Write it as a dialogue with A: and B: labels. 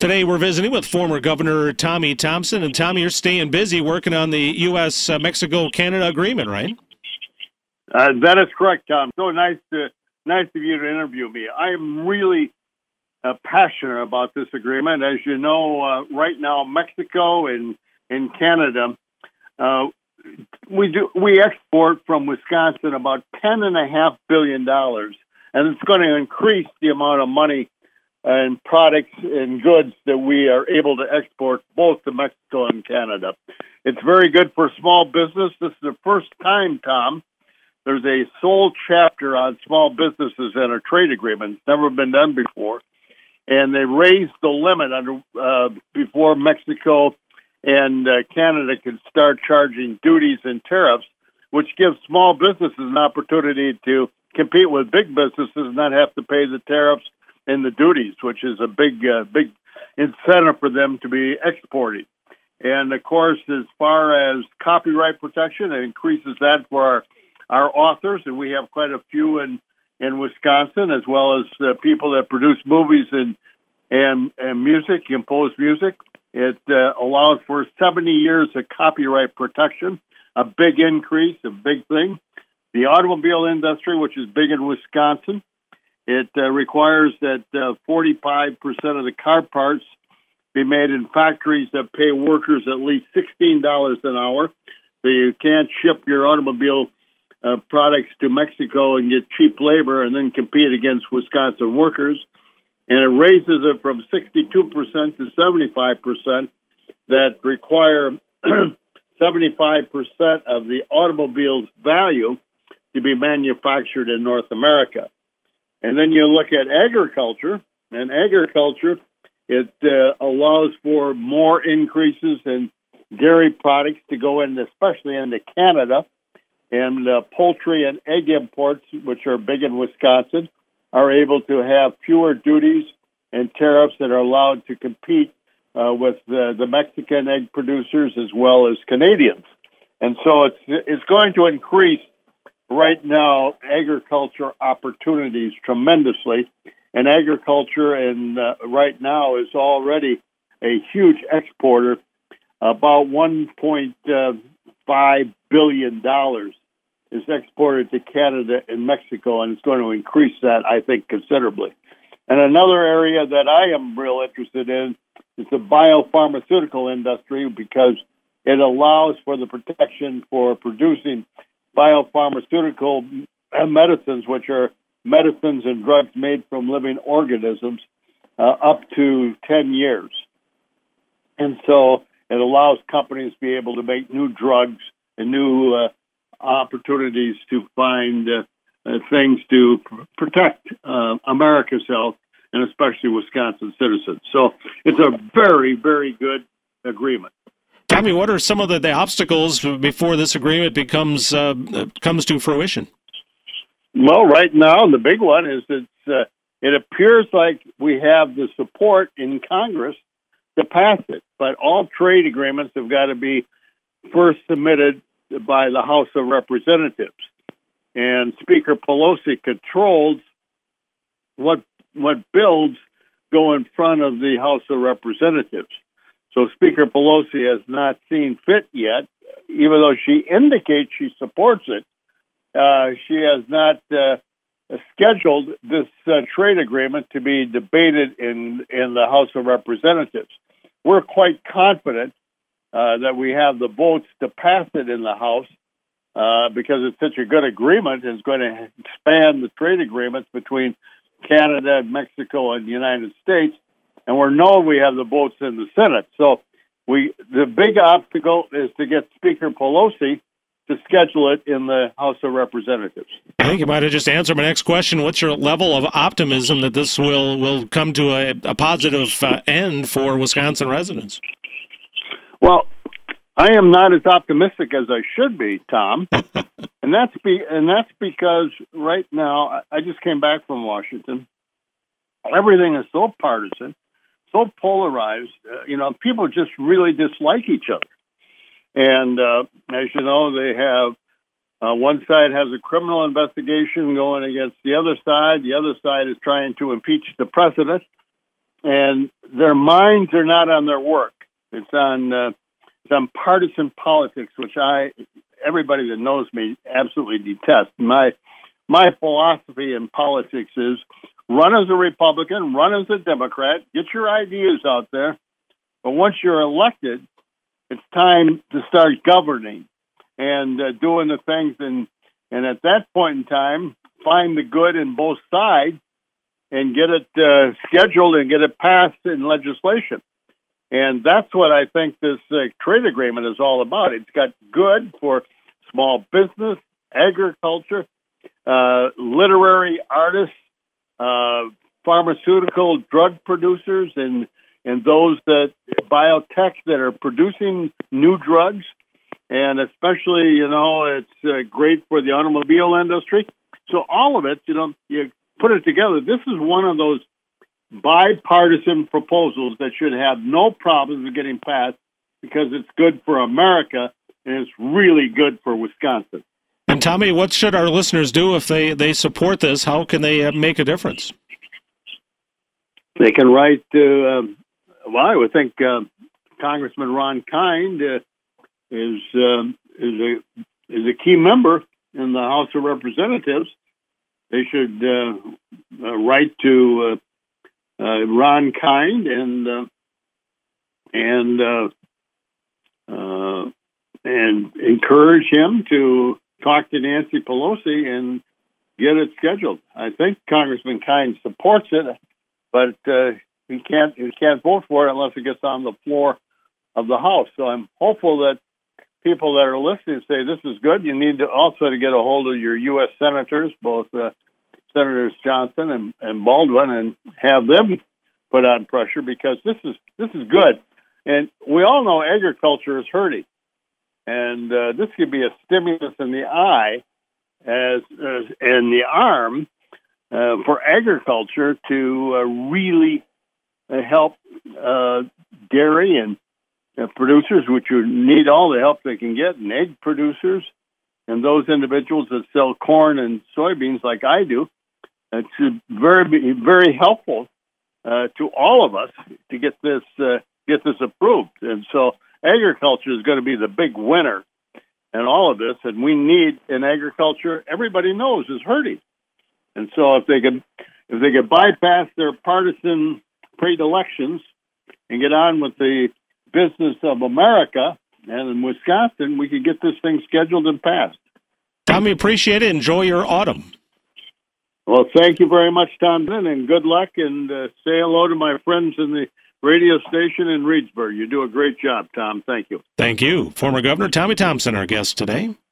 A: Today we're visiting with former Governor Tommy Thompson. And Tommy, you're staying busy working on the U.S.-Mexico-Canada agreement, right?
B: That is correct, Tom. So nice of you to interview me. I am really passionate about this agreement. As you know, right now, Mexico and Canada, we export from Wisconsin about $10.5 billion, and it's going to increase the amount of money and products and goods that we are able to export both to Mexico and Canada. It's very good for small business. This is the first time, Tom, there's a sole chapter on small businesses in a trade agreement. It's never been done before. And they raised the limit before Mexico and Canada can start charging duties and tariffs, which gives small businesses an opportunity to compete with big businesses and not have to pay the tariffs and the duties, which is a big incentive for them to be exporting. And, of course, as far as copyright protection, it increases that for our authors, and we have quite a few in Wisconsin, as well as people that produce movies and music, compose music. It allows for 70 years of copyright protection, a big increase, a big thing. The automobile industry, which is big in Wisconsin, it requires that 45% of the car parts be made in factories that pay workers at least $16 an hour. So you can't ship your automobile products to Mexico and get cheap labor and then compete against Wisconsin workers. And it raises it from 62% to 75% that require 75% of the automobile's value to be manufactured in North America. And then you look at agriculture, and agriculture, it allows for more increases in dairy products to go in, especially into Canada. And poultry and egg imports, which are big in Wisconsin, are able to have fewer duties and tariffs that are allowed to compete with the Mexican egg producers as well as Canadians. And so it's going to increase right now agriculture opportunities tremendously. And agriculture right now is already a huge exporter, about $1.5 billion is exported to Canada and Mexico, and it's going to increase that, I think, considerably. And another area that I am real interested in is the biopharmaceutical industry, because it allows for the protection for producing biopharmaceutical medicines, which are medicines and drugs made from living organisms, up to 10 years. And so it allows companies to be able to make new drugs and new opportunities to find things to protect America's health, and especially Wisconsin citizens. So it's a very, very good agreement.
A: Tommy, what are some of the obstacles before this agreement comes to fruition?
B: Well, right now, the big one is that it appears like we have the support in Congress to pass it, but all trade agreements have got to be first submitted by the House of Representatives. And Speaker Pelosi controls what bills go in front of the House of Representatives. So Speaker Pelosi has not seen fit yet, even though she indicates she supports it. She has not scheduled this trade agreement to be debated in the House of Representatives. We're quite confident that we have the votes to pass it in the House because it's such a good agreement. It's going to expand the trade agreements between Canada and Mexico and the United States. And we know we have the votes in the Senate. So the big obstacle is to get Speaker Pelosi to schedule it in the House of Representatives.
A: I think you might have just answered my next question. What's your level of optimism that this will come to a positive end for Wisconsin residents?
B: Well, I am not as optimistic as I should be, Tom, and that's because right now I just came back from Washington. Everything is so partisan, so polarized. People just really dislike each other, and as you know, they have one side has a criminal investigation going against the other side. The other side is trying to impeach the president. and their minds are not on their work. It's on partisan politics, which everybody that knows me absolutely detests. My philosophy in politics is run as a Republican, run as a Democrat, get your ideas out there. But once you're elected, it's time to start governing and doing the things. And at that point in time, find the good in both sides and get it scheduled and get it passed in legislation. And that's what I think this trade agreement is all about. It's got good for small business, agriculture, literary artists, pharmaceutical drug producers, and those that biotech that are producing new drugs. And especially, it's great for the automobile industry. So all of it, you put it together. This is one of those bipartisan proposals that should have no problems with getting passed because it's good for America and it's really good for Wisconsin.
A: And Tommy, what should our listeners do if they support this? How can they make a difference?
B: They can write to, I would think Congressman Ron Kind is a key member in the House of Representatives. They should write to Ron Kind and encourage him to talk to Nancy Pelosi and get it scheduled. I think Congressman Kind supports it, but he can't vote for it unless it gets on the floor of the House. So I'm hopeful that people that are listening say this is good. You need to also get a hold of your U.S. senators, both Senators Johnson and Baldwin, and have them put on pressure because this is good. And we all know agriculture is hurting, and this could be a stimulus in the eye as in the arm for agriculture to really help dairy and producers, which need all the help they can get, and egg producers, and those individuals that sell corn and soybeans like I do. It's very, very helpful to all of us to get this approved. And so agriculture is going to be the big winner in all of this. And we need in agriculture, everybody knows is hurting. And so if they could bypass their partisan predilections and get on with the business of America, and in Wisconsin, we could get this thing scheduled and passed.
A: Tommy, appreciate it. Enjoy your autumn.
B: Well, thank you very much, Tom, and good luck, and say hello to my friends in the radio station in Reedsburg. You do a great job, Tom. Thank you.
A: Thank you. Former Governor Tommy Thompson, our guest today.